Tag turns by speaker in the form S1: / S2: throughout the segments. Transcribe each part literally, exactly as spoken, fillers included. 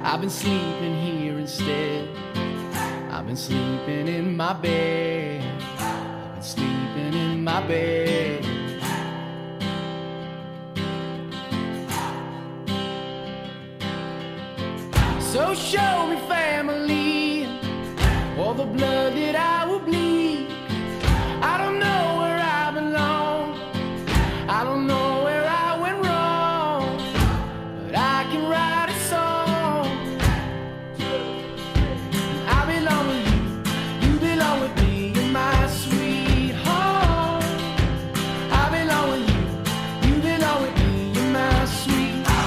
S1: I've been sleeping here instead. I've been sleeping in my bed. I've been sleeping in my bed. So show me family, all the blood that I will bleed. I don't know where I belong. I don't know where I went wrong, but I can write a song. I belong with you, you belong with me, you're my sweetheart. I belong with you, you belong with me, you're my sweetheart.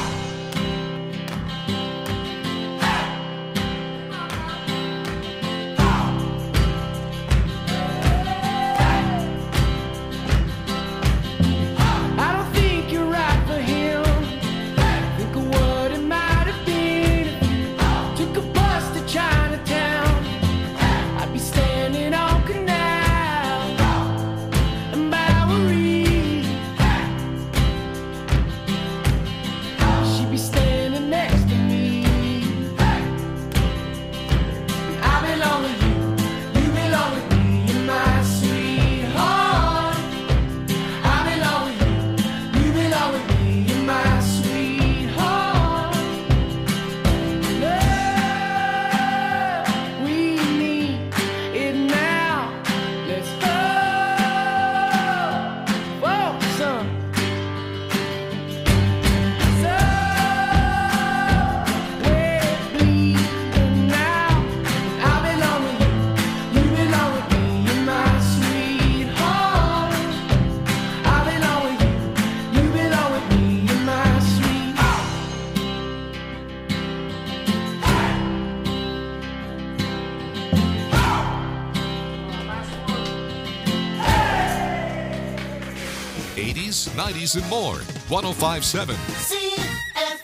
S2: eighties, nineties, and more. one oh five point seven.
S3: C F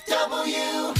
S3: W.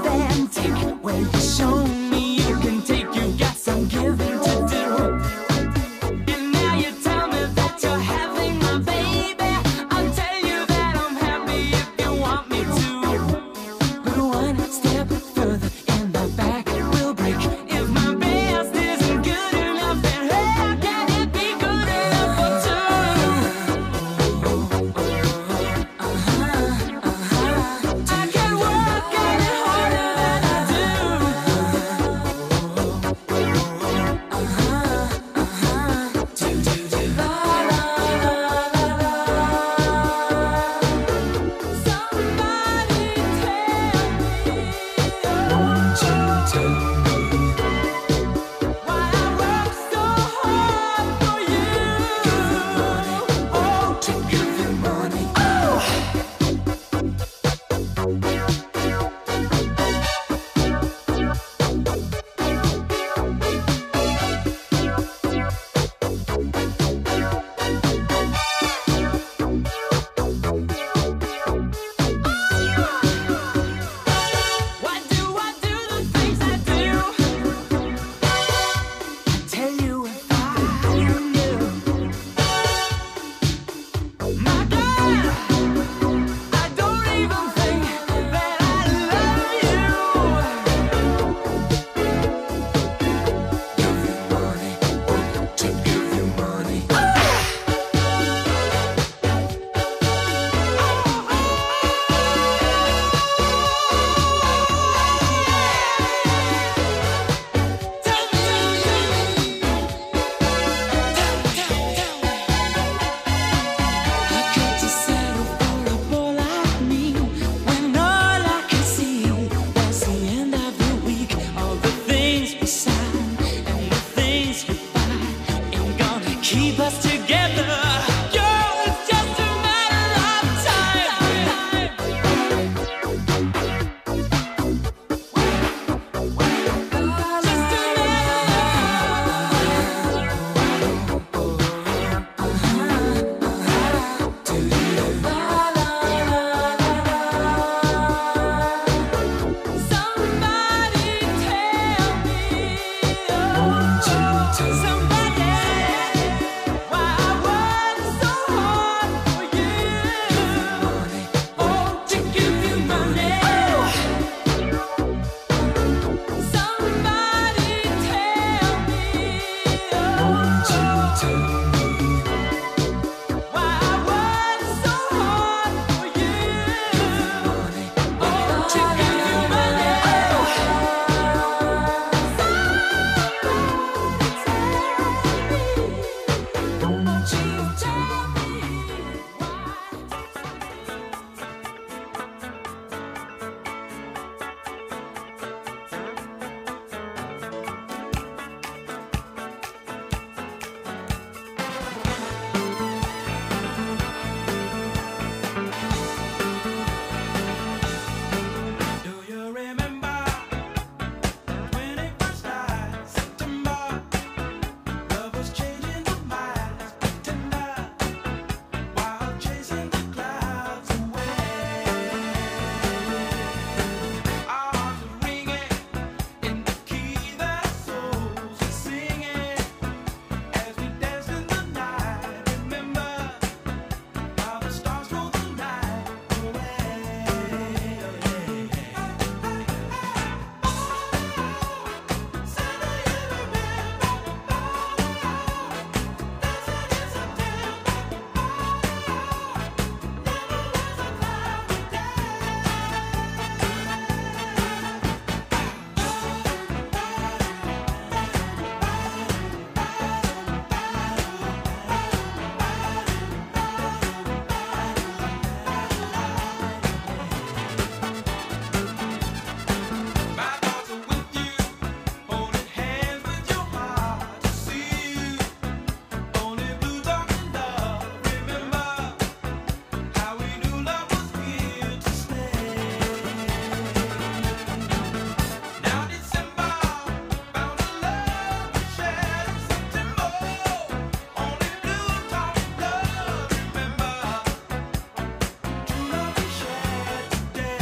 S4: Show me you can take, you got some giving to do. keep us together. Girl, it's just a matter of time. Just a Somebody tell me, oh, somebody, why I work so hard for you, oh, to give you money. Somebody tell me, oh, why I work so hard for you, oh, to give you money. Do you remember when it first started? September, love was changing the minds, pretender, while chasing the clouds away. Our hearts were ringing in the key that souls were singing as we danced in the night. Remember how the stars stole the night away. My thoughts are with you, holding hands with your heart to see you. Only blue dark and love. Remember how we knew love was here to stay. Now December found a love we shared in September. Only blue dark and love. Remember true love we shared today.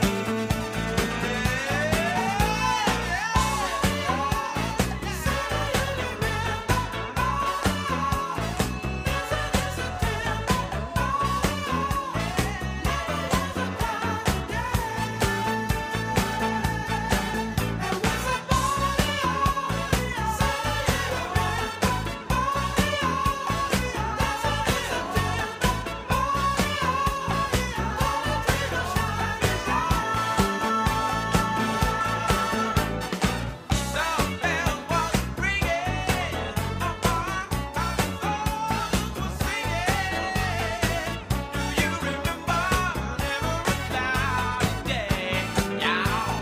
S4: Some bells was ringing, our hearts were singing. Do you remember never a cloudy day? Yeah.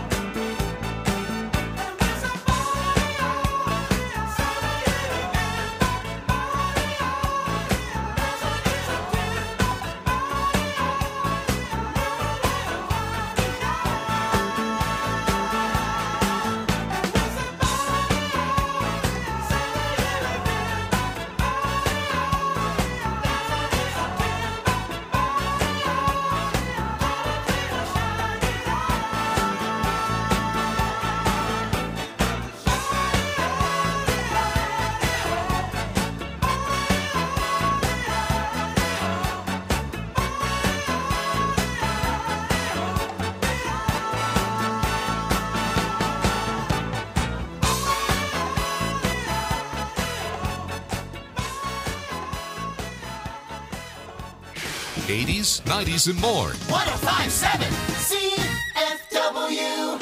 S2: eighties, nineties, and more.
S3: one oh five point seven C F W.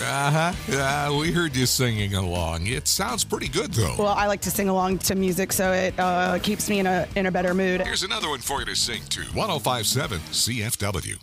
S2: Uh-huh. Uh, we heard you singing along. It sounds pretty good, though.
S5: Well, I like to sing along to music, so it uh, keeps me in a in a better mood.
S2: Here's another one for you to sing to. one oh five point seven C F W.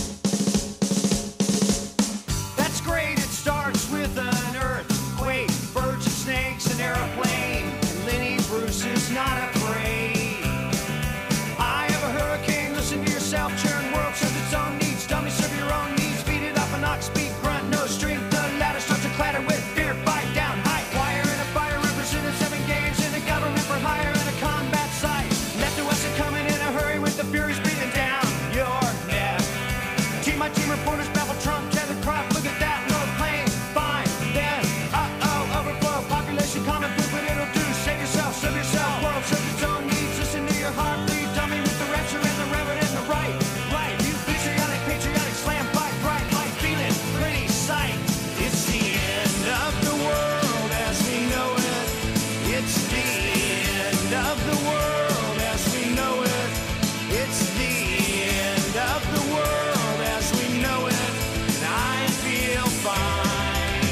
S6: That's great, it starts with an earthquake, birds and snakes, an airplane, and Lenny Bruce is not afraid. I have a hurricane, listen to yourself, churn, world serves its own needs, dummy serve your own needs, beat it up an ox, speed, grunt, no strength, the ladder starts to clatter with fear, fight down, high wire and a fire, represented seven games in a government for hire and a combat site, left to us and coming in a hurry with the furies breathing down your neck. Team my team reporters babble Trump, Kevin Crop, look at that, no plane, fine, then, uh-oh, overflow, population common food, but it'll do, save yourself, serve yourself, world serves its own needs, listen to your heartbeat, dummy with the rapture and the reverend and the right, right, you patriotic, patriotic, slam, fight, bright, light, feeling, pretty sight, it's the end of the world as we know it, it's the end of the world as we know it, it's the end of the world as we know it, and I feel fine.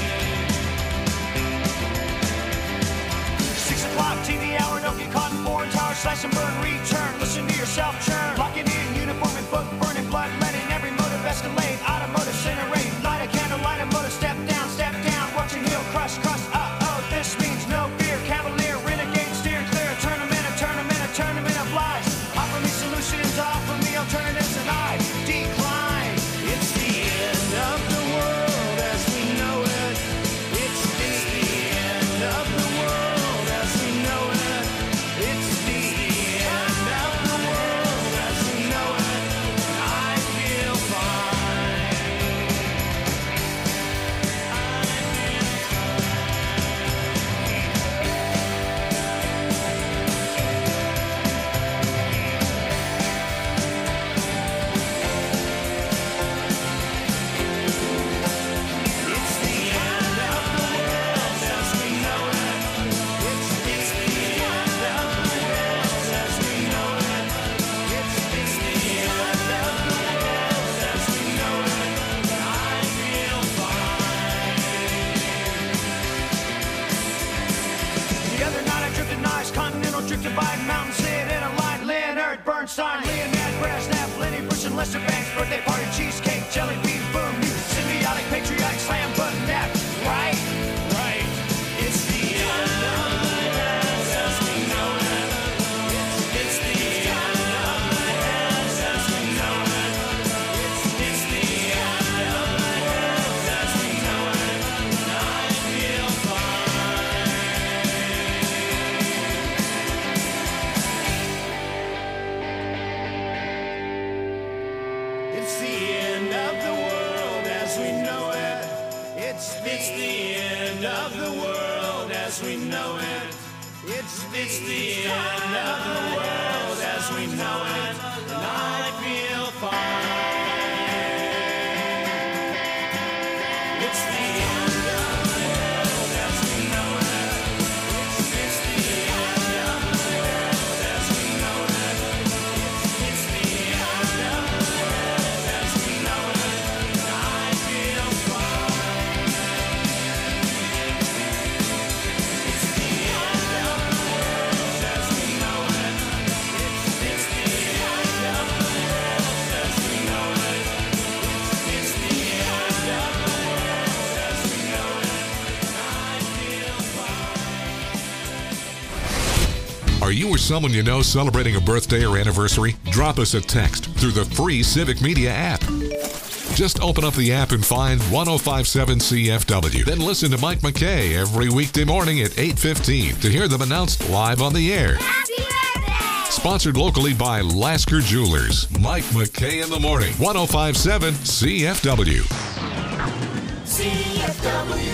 S6: Six o'clock T V hour, don't get caught in foreign tower, slash and burn, return, listen to yourself churn, lock it in, uniform and book, burning blood, letting every motive escalate, automotive incinerate, light a candle, light a motor, step down, step down, watching heel, crush, crush, uh-oh, this means no fear, cavalier, renegade, steer clear, a tournament, a tournament, a tournament of lies, offer me solutions, offer me alternatives, and I decline, it's the end of the world as we know it, it's the end of the world as we know it, it's the end of the world as we know it, and I feel fine. It's the end of the world as we know it. It's the end of the world as we know it. It's the end of the world as we know it. And I feel fine. The other night I drifted nice, continental drifted by mountain, sit in a line, Leonard Bernstein, Leonard Brasnap, Lenny Bruce and Lester Banks, birthday party, cheesecake, jelly bean, boom, you symbiotic, patriotic, slam, button, nap, right, right, it's the end of the world as we know it, it's, it's the end of the world as we know it, it's, it's the end of the world as we know it, and I feel fine. It's the end of the world as we know it. It's the, it's the end of the world as we know it. It's the, it's the end of the world as we know it. And I feel fine. It's the end of the world as we know it. It's, it's the end of the world as we know it. It's, it's the end of the world as we know it. And I feel fine. It's the end of the world as we know it. It's, it's the end of the world as we know it. It's, it's the end of the world as we know it. And I feel fine.
S2: Are you or someone you know celebrating a birthday or anniversary? Drop us a text through the free Civic Media app. Just open up the app and find one oh five point seven C F W. Then listen to Mike McKay every weekday morning at eight fifteen to hear them announced live on the air.
S3: Happy birthday!
S2: Sponsored locally by Lasker Jewelers. Mike McKay in the morning. one oh five point seven C F W.
S3: C F W.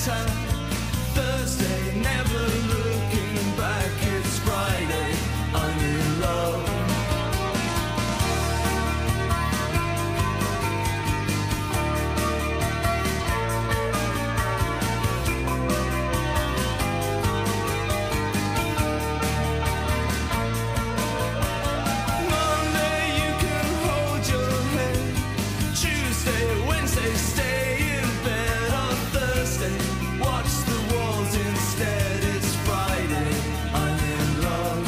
S1: time. Thursday, never looking back. It's Friday, I'm in love. Monday, you can hold your head. Tuesday, Wednesday, stay in bed. On Thursday, watch the walls instead. It's Friday, I'm in love.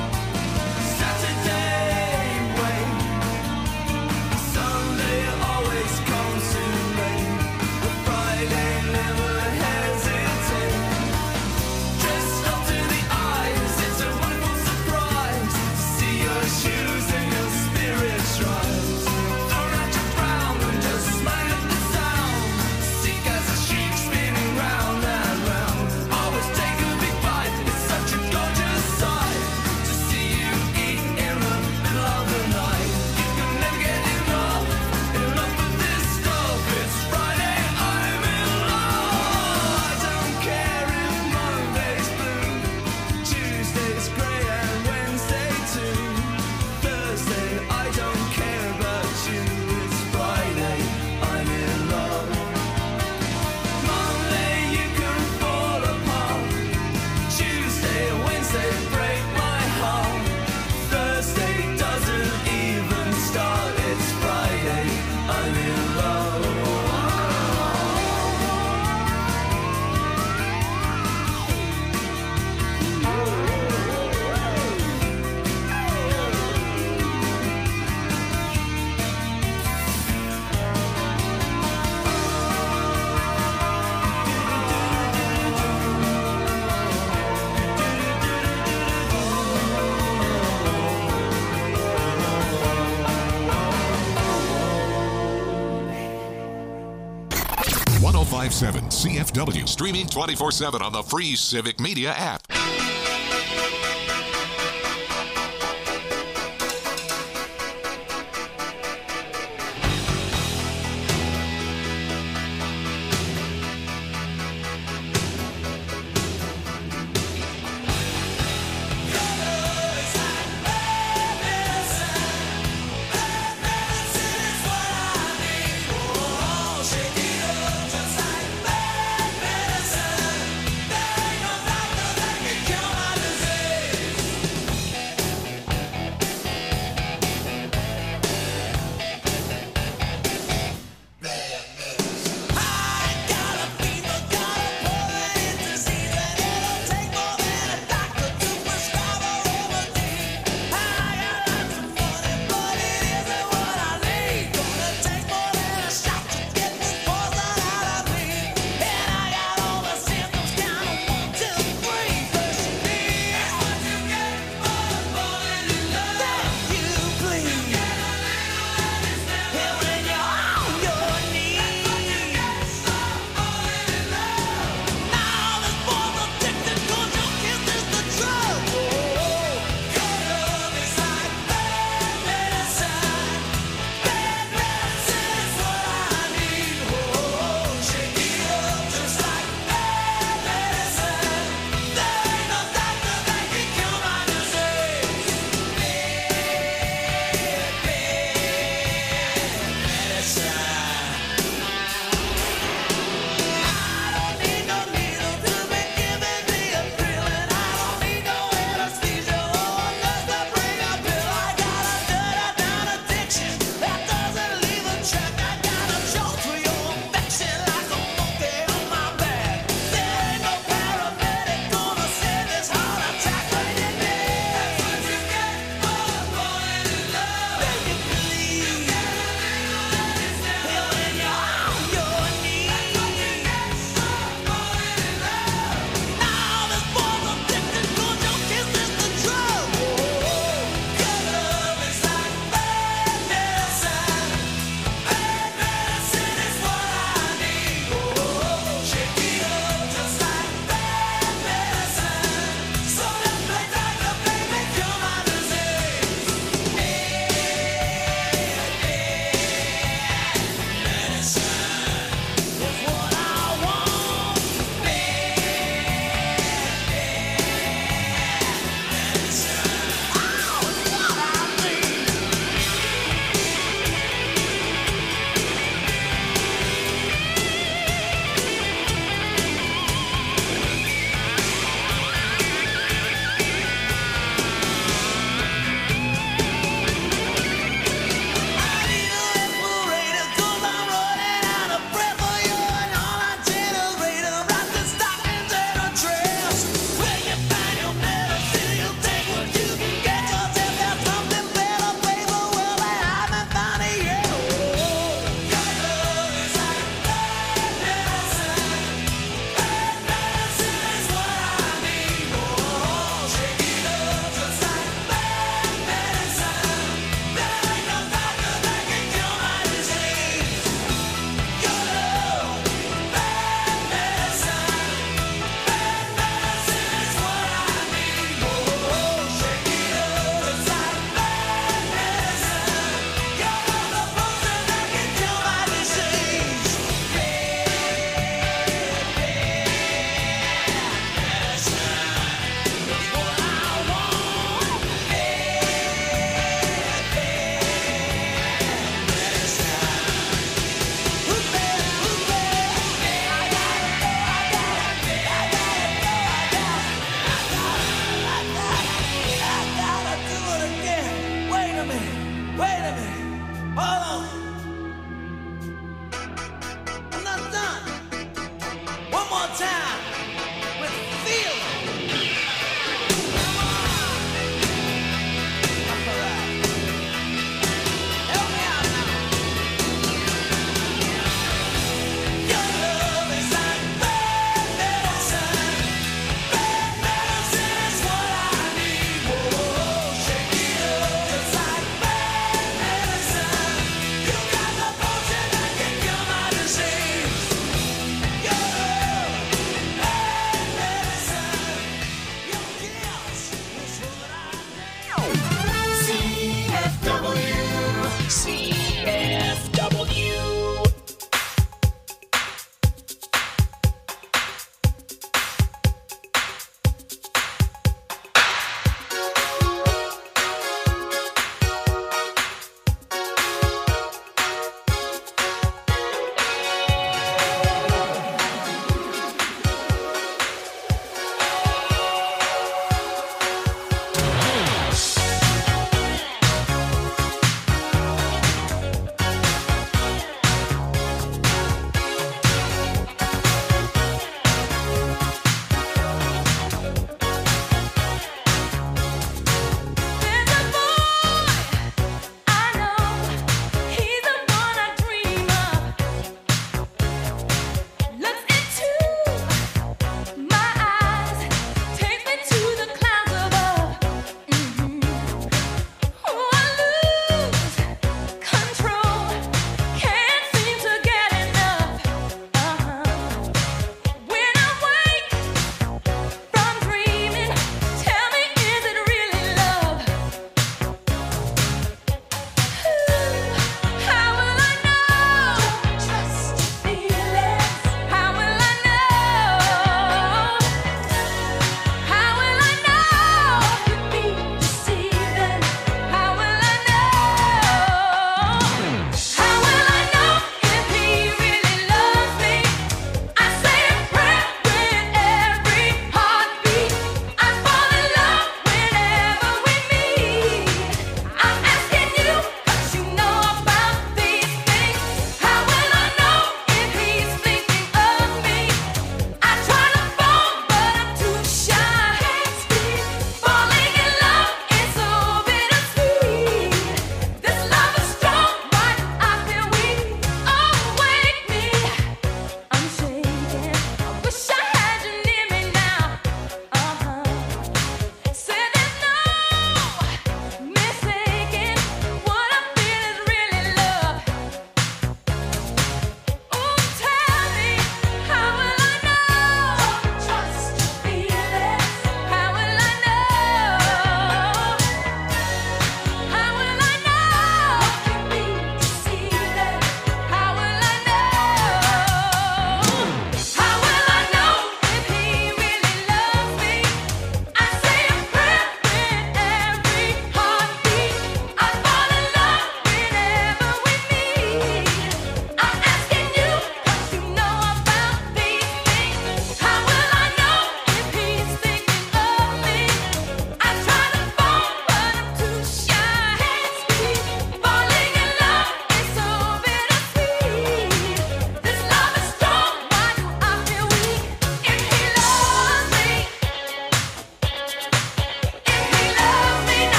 S1: Saturday, wait. Sunday always comes too late. But Friday, never hesitate. Dressed up to the eyes, it's a wonderful surprise to see your shoes and your spirits rise. Throw out your frown and just smile at the sound. Sick as a sheep spinning round and round. Always take a big bite, it's such a gorgeous sight to see you eat in the middle of the night. You can never get enough, enough of this stuff. It's Friday, I'm in love. I don't care if Monday's blue, Tuesday's grey and Wednesday too. Thursday, I don't care about you. It's Friday, I'm in love. Monday, you can fall apart. Tuesday, Wednesday, break my heart. Thursday doesn't even start. It's Friday, I'm in love.
S2: one oh five point seven C F W, streaming twenty-four seven on the free Civic Media app.
S4: Just like bad medicine, there ain't no doctor that
S6: time with feeling. Help me out now. Your love is like bad medicine. Bad medicine is what I need. Whoa, shake it up. It's like bad medicine. You got the potion that can cure my disease. Your love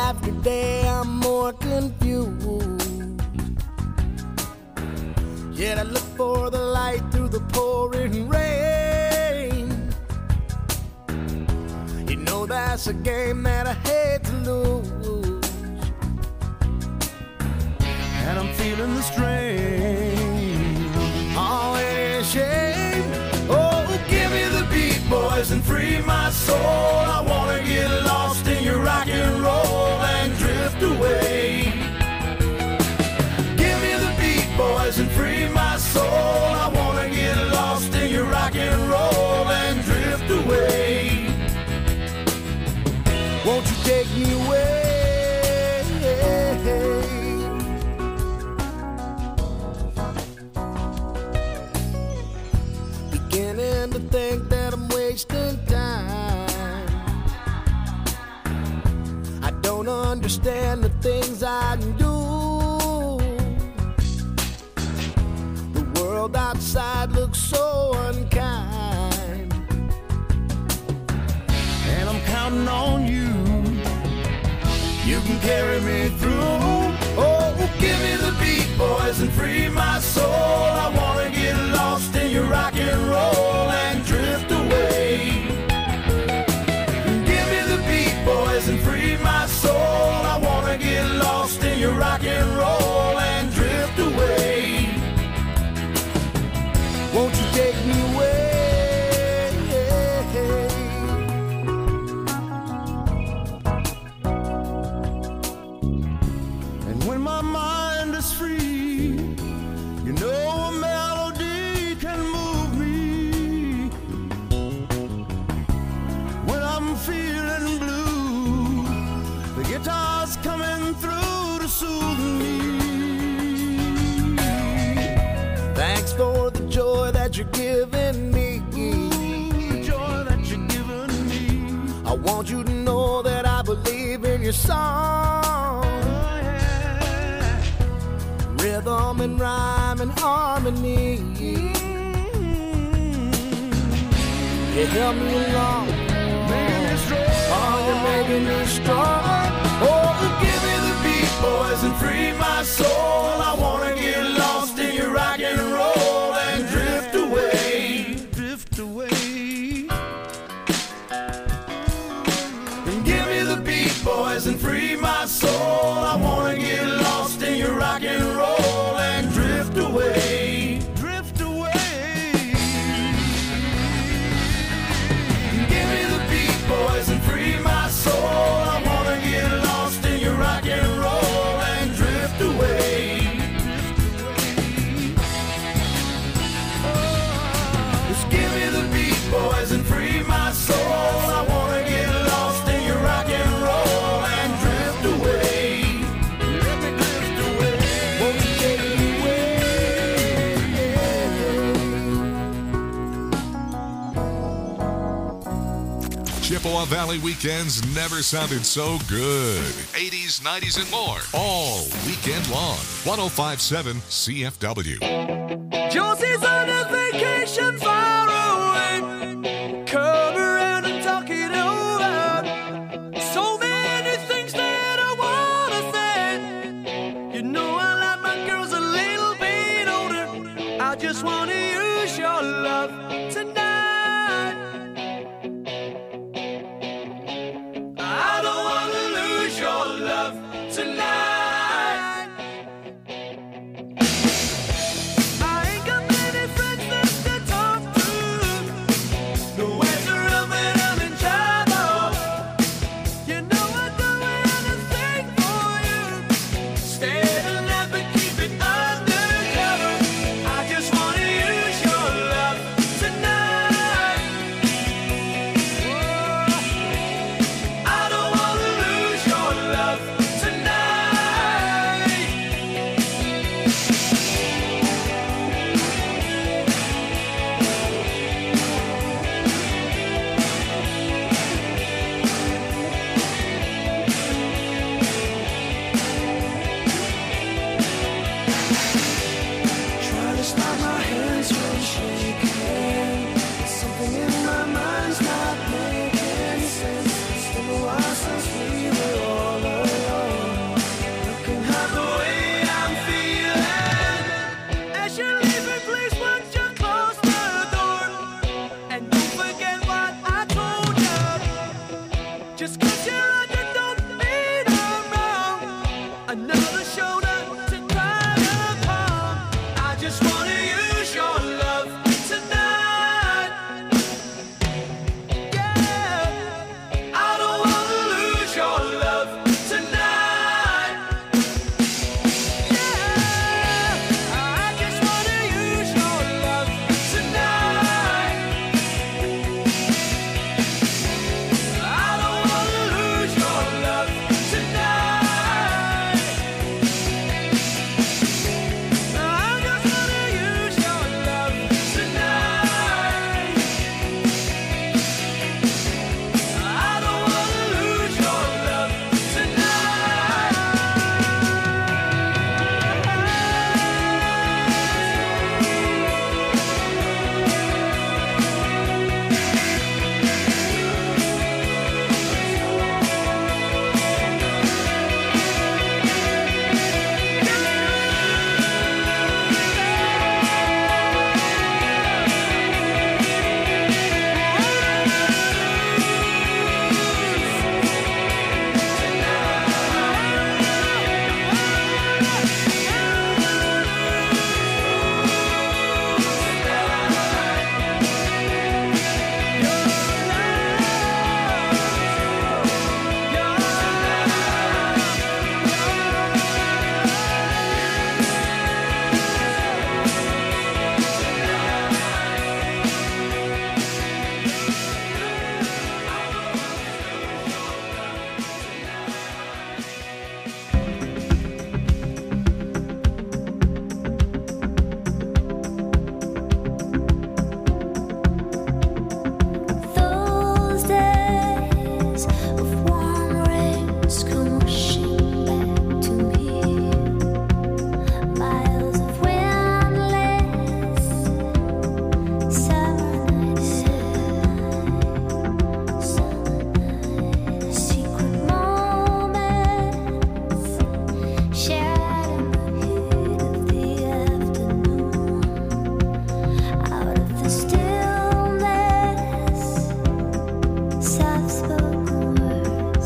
S1: after day, I'm more confused. Yet I look for the light through the pouring rain. You know that's a game that I hate to lose. And I'm feeling the strain. Oh, it is a shame. Oh, give me the beat, boys, and free my soul. I wanna get lost in your rock and roll and drift away. Give me the beat, boys, and free my soul. I wanna get lost in your rock and roll and drift away. Won't you take me away? Beginning to think that I'm wasting time. I don't understand the things I can do. The world outside looks so unkind, and I'm counting on you. You can carry me through. Oh, give me the beat, boys, and free my soul. I wanna get lost in your rock and roll and drift away. Give me the beat, boys, and free my soul. I wanna get lost in your rock and roll and drift away. Won't you take me away? And when my mind is free, you know a melody can move me. When I'm feeling blue, the guitar's coming through to soothe me. Thanks for the joy that you're giving me. The joy that you're giving me. I want you to know that I believe in your song. Oh, yeah. Rhythm and rhyme and harmony. You help me along, making me strong. Oh, you're making me strong. Oh, give me the beat, boys, and free my soul. I wanna get lost in your rock and roll and drift away, drift away. And give me the beat, boys, and free my soul. I wanna get lost in your rock and roll and drift away, drift away. Give me the beat, boys, and free my soul. I wanna get lost in your rock and roll and drift away. Just give me the beat, boys, and free my soul. I wanna get lost in your rock and roll and drift away. Let me drift away. Won't you take me away?
S2: Chippewa Valley weekends never sounded so good. eighties, nineties, and more. All weekend long. one oh five point seven C F W.
S1: Josie's on a vacation far away. Come around and talk it over. So many things that I wanna say. You know I like my girls a little bit older. I just wanna use your love tonight. I don't wanna lose your love tonight. I ain't got many friends.
S4: Just 'cause you're on, you don't mean I'm wrong. Another shoulder to cry upon. I just wanna use your love tonight. Yeah, I don't wanna lose your love tonight. Yeah, I just wanna use your love tonight. I don't wanna lose your love tonight. I just wanna use your love tonight. I don't wanna lose your love
S7: Those days of warm rains come rushing back to me. Miles of windless summer nights, secret moments shared in the heat of the afternoon. Out of the stillness, soft-spoken words.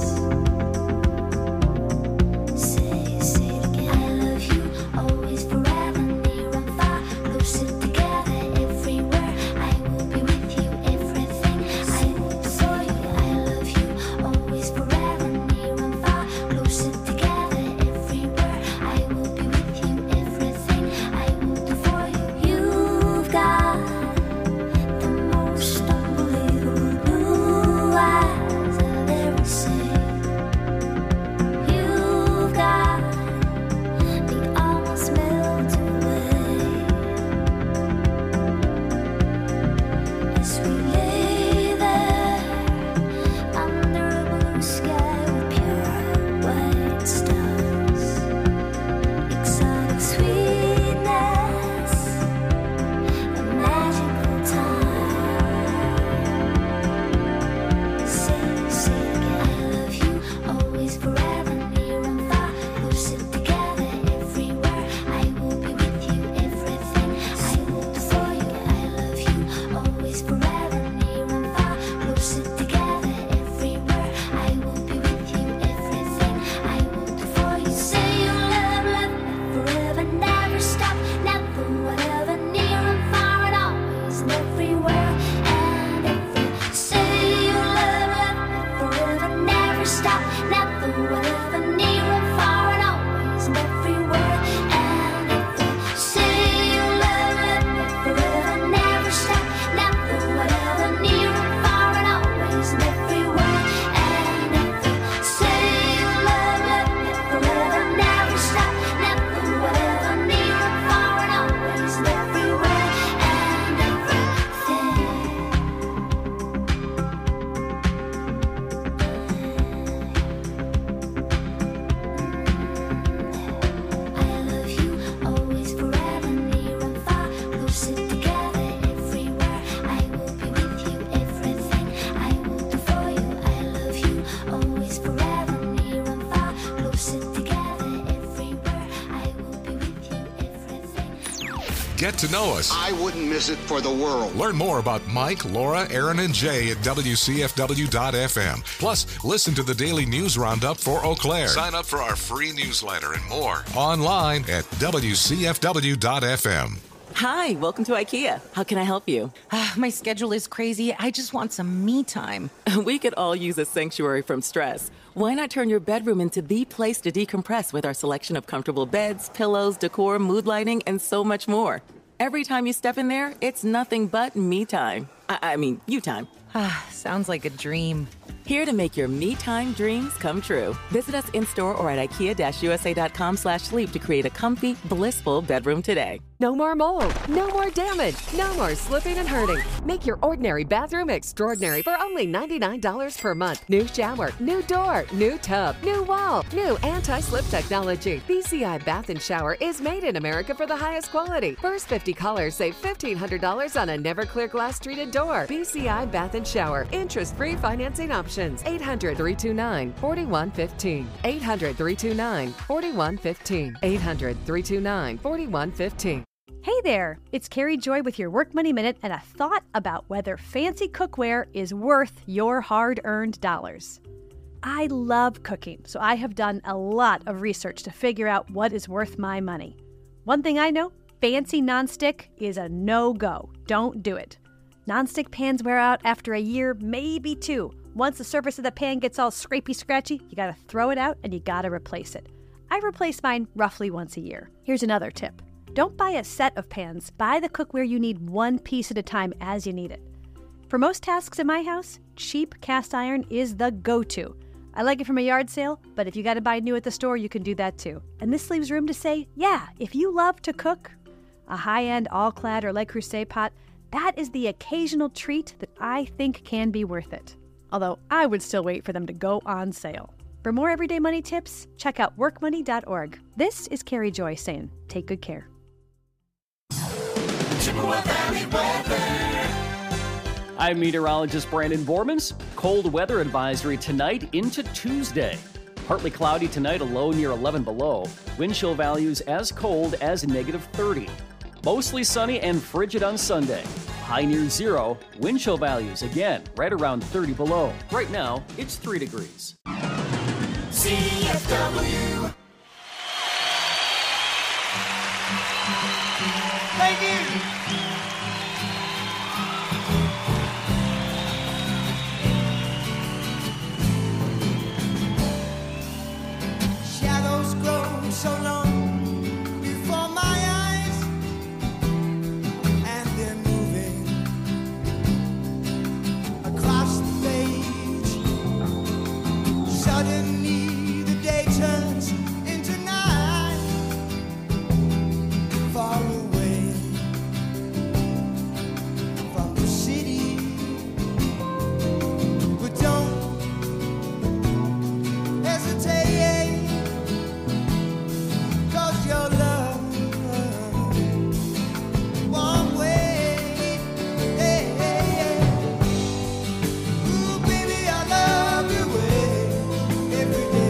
S7: Say, say it again. I love you, always, forever, near and far, closer together, everywhere. I will be with you, everything. I will do for you. I love you, always, forever, near and far, closer together, everywhere. I will be with you, everything. I will do for you. You've got the most unbelievable blue eyes I've ever seen. You've got me almost melt away as we lay there under a blue sky with pure white stars. Exotic sweetness, a magical time. Say, say it again. I love you, always, forever, near and far, closer together, everywhere. I will be with you, everything. I will do for you. I love you, always, forever, near and far, closer together, everywhere. I will be with you, everything. I will do for you. Say you love, love me forever, never stop, never, whatever, near and far, and always, and everywhere, and every. Say you love, love me forever, never stop, never, whatever, near and far, and always, and everywhere, and every. Say you love, love me forever, never stop, never, whatever, near and far, and always, and everywhere, and every. Say you love, love me forever, never stop, never, whatever, near and far, and always, and everywhere, and everything. I love you, always, forever, near and far, closer together, everywhere. I will be with you, everything. I will do for you. I love you, always, forever, near and far, closer together, everywhere. I will be with you, everything.
S2: Get to know us.
S8: I wouldn't miss it for the world.
S2: Learn more about Mike, Laura, Aaron, and Jay at W C F W dot F M. Plus, listen to the daily news roundup for Eau Claire. Sign up for our free newsletter and more online at W C F W dot F M.
S9: Hi, welcome to IKEA. How can I help you?
S10: My schedule is crazy. I just want some me time.
S9: We could all use a sanctuary from stress. Why not turn your bedroom into the place to decompress with our selection of comfortable beds, pillows, decor, mood lighting, and so much more? Every time you step in there, it's nothing but me time. I, I mean, you time.
S10: Sounds like a dream.
S9: Here to make your me time dreams come true. Visit us in-store or at ikea-usa.com slash sleep to create a comfy, blissful bedroom today.
S11: No more mold, no more damage, no more slipping and hurting. Make your ordinary bathroom extraordinary for only ninety-nine dollars per month. New shower, new door, new tub, new wall, new anti-slip technology. B C I Bath and Shower is made in America for the highest quality. First fifty callers save fifteen hundred dollars on a never clear glass treated door. B C I Bath and Shower. Interest-free financing options. eight hundred, three two nine, four one one five. eight hundred, three two nine, four one one five. eight hundred, three two nine, four one one five.
S12: Hey there, it's Carrie Joy with your Work Money Minute and a thought about whether fancy cookware is worth your hard-earned dollars. I love cooking, so I have done a lot of research to figure out what is worth my money. One thing I know, fancy nonstick is a no-go. Don't do it. Nonstick pans wear out after a year, maybe two. Once the surface of the pan gets all scrapey scratchy, you gotta throw it out and you gotta replace it. I replace mine roughly once a year. Here's another tip. Don't buy a set of pans. Buy the cookware you need one piece at a time as you need it. For most tasks in my house, cheap cast iron is the go-to. I like it from a yard sale, but if you gotta buy new at the store, you can do that too. And this leaves room to say, yeah, if you love to cook, a high-end all-clad or Le Creuset pot, that is the occasional treat that I think can be worth it. Although I would still wait for them to go on sale. For more everyday money tips, check out work money dot org. This is Carrie Joy saying, take good care.
S3: Chippewa Valley weather.
S13: I'm meteorologist Brandon Bormans. Cold weather advisory tonight into Tuesday. Partly cloudy tonight, a low near eleven below. Wind chill values as cold as negative thirty. Mostly sunny and frigid on Sunday. High near zero. Wind chill values again right around thirty below. Right now, it's three degrees.
S3: C F W.
S6: Thank you.
S1: Shadows grow so long before my eyes, and they're moving across the page. Suddenly the day turns into night, far away from the city. But don't hesitate, 'cause your love won't wait. Hey, hey, hey. Ooh, baby, I love you way every day.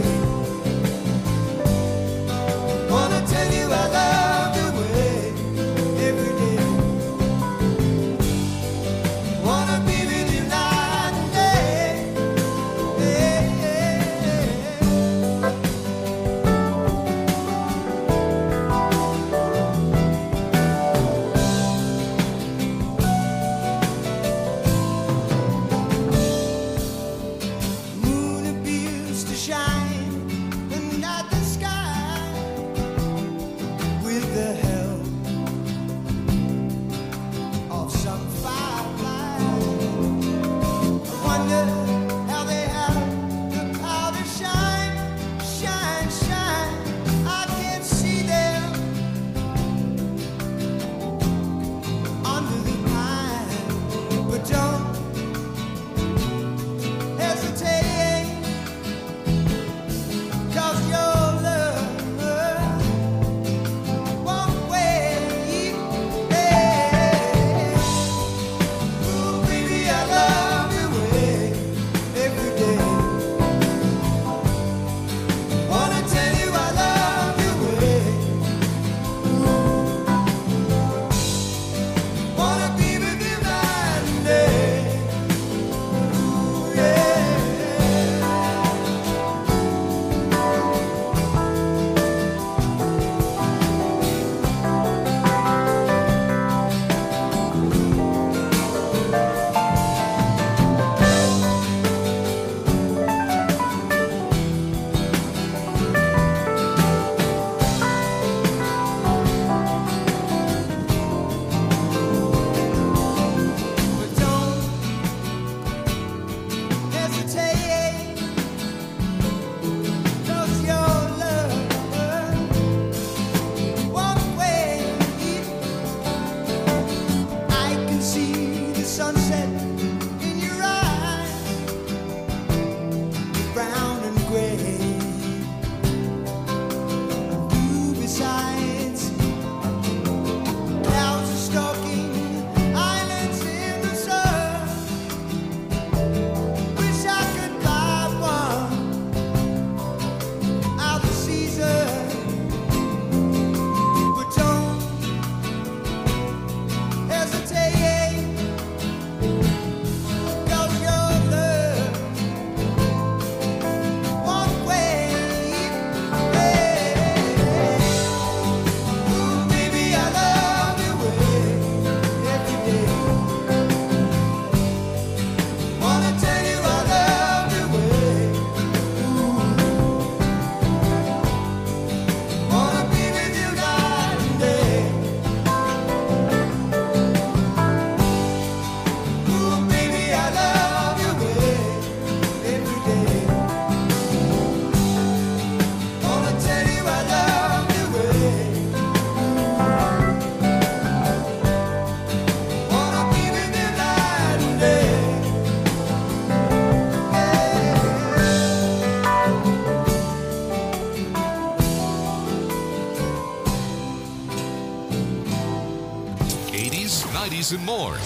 S2: these and more.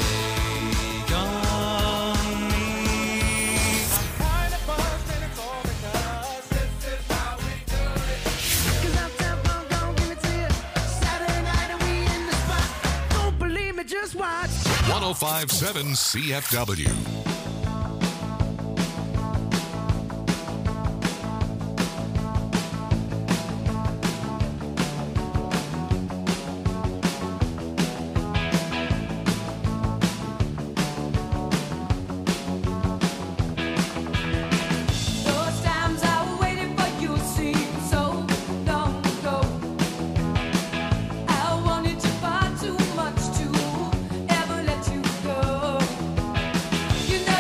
S1: Just watch.
S2: one oh five point seven C F W.
S14: Those times I waited for you seem so long ago. I wanted you far too much to ever let you go. You know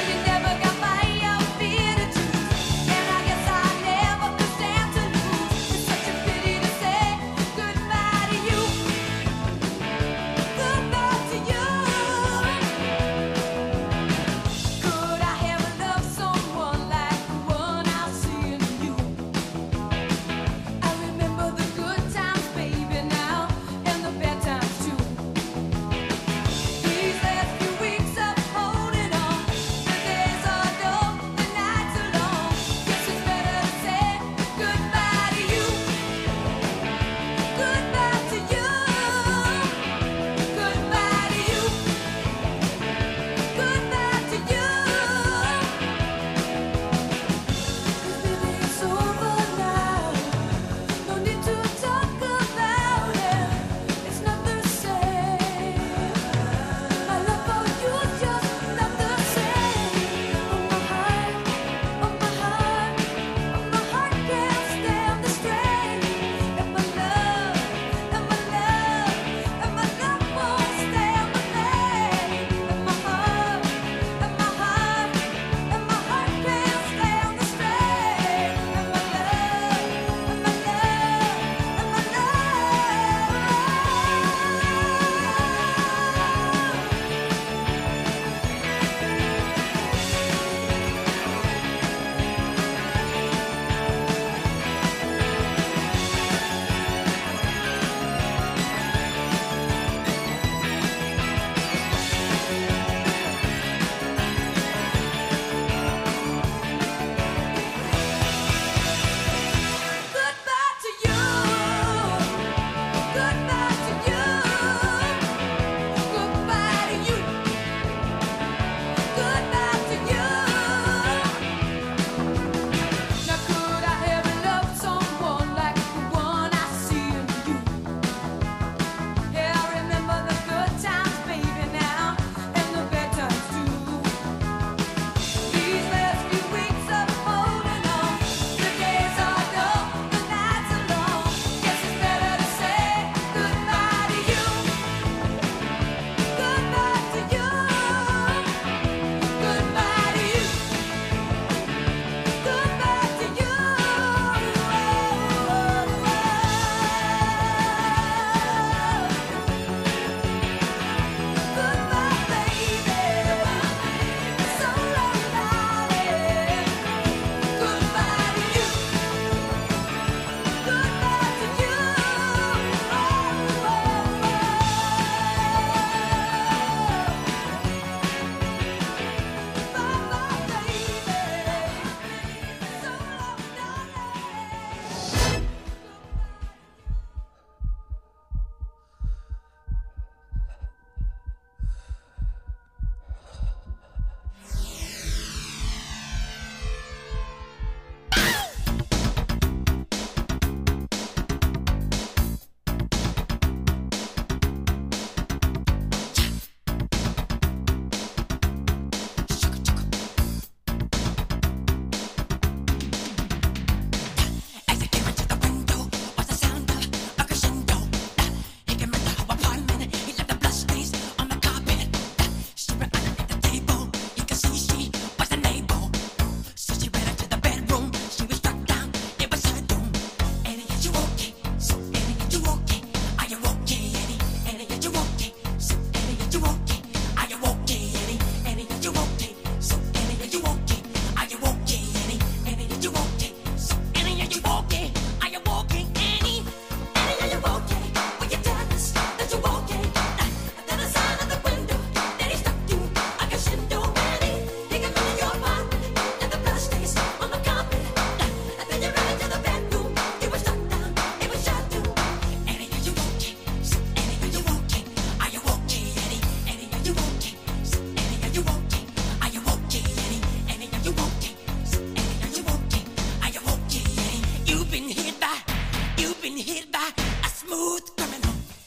S15: been hit by a smooth criminal.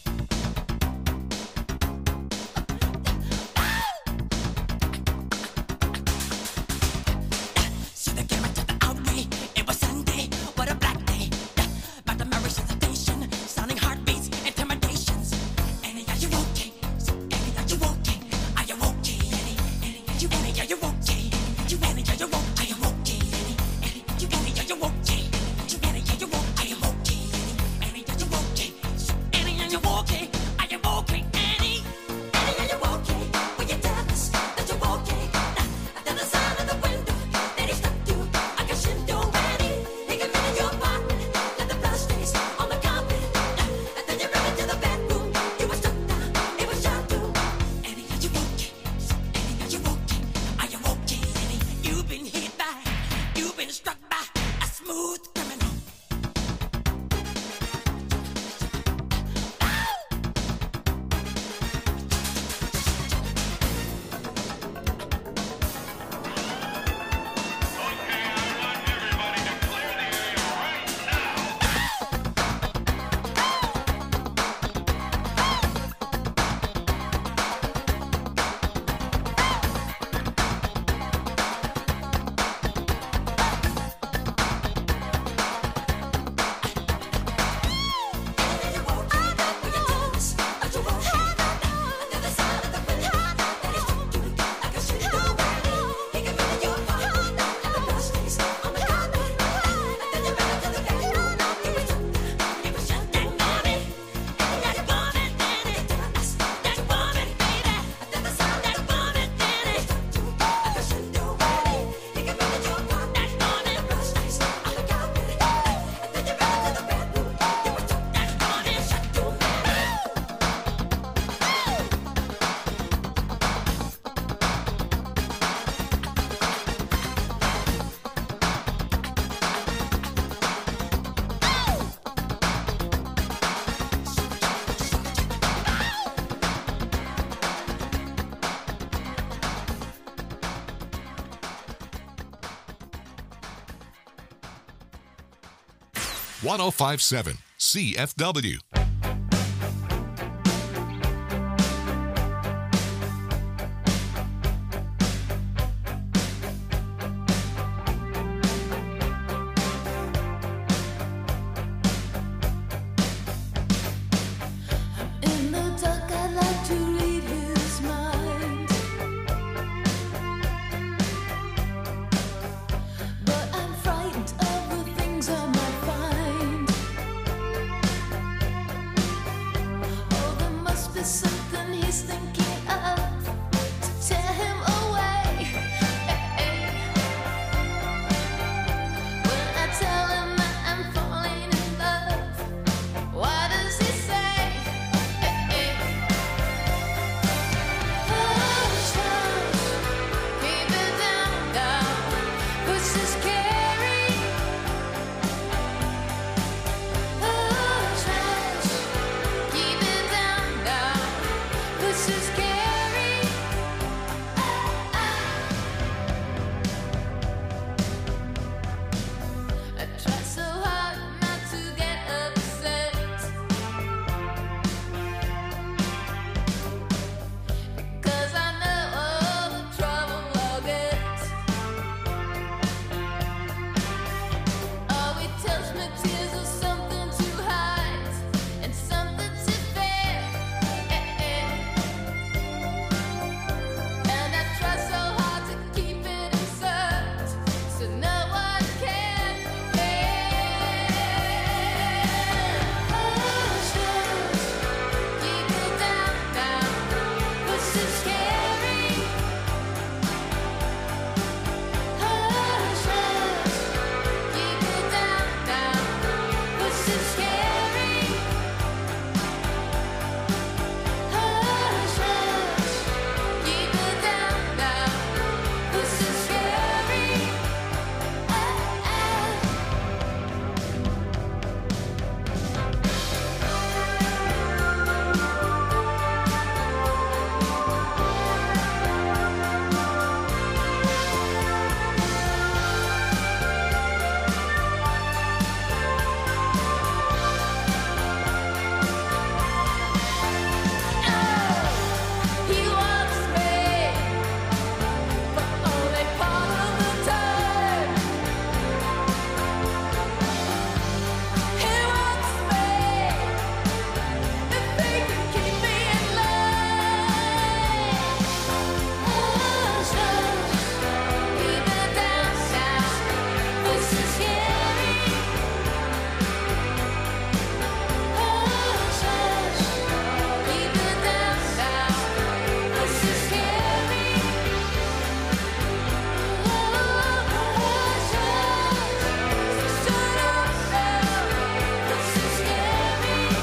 S15: See the camera to the outway. It was Sunday, what a black day. But the marriage hesitation, sounding heartbeats, intimidations. Annie, are you okay? Annie, are you okay? Are you okay? Annie, Annie, are you Annie, are you okay? You Annie, are you okay? Are you okay? Annie, Annie, you Annie, are you okay? You Annie, are you okay? Are you okay? Annie, are you okay? Annie, are you okay? Are you okay? Annie, Annie, are you okay? Will you tell us that you're okay? Then the sign of the window that he stuck you. I can shift you, Annie. He can fit in your apartment. Let the blood stains on the carpet. And then you ran into the bedroom. You were struck down. It was shot too. Annie, are you okay? Annie, are you okay? Are you okay, Annie? You've been hit by, you've been struck by a smooth criminal.
S2: one oh five point seven C F W.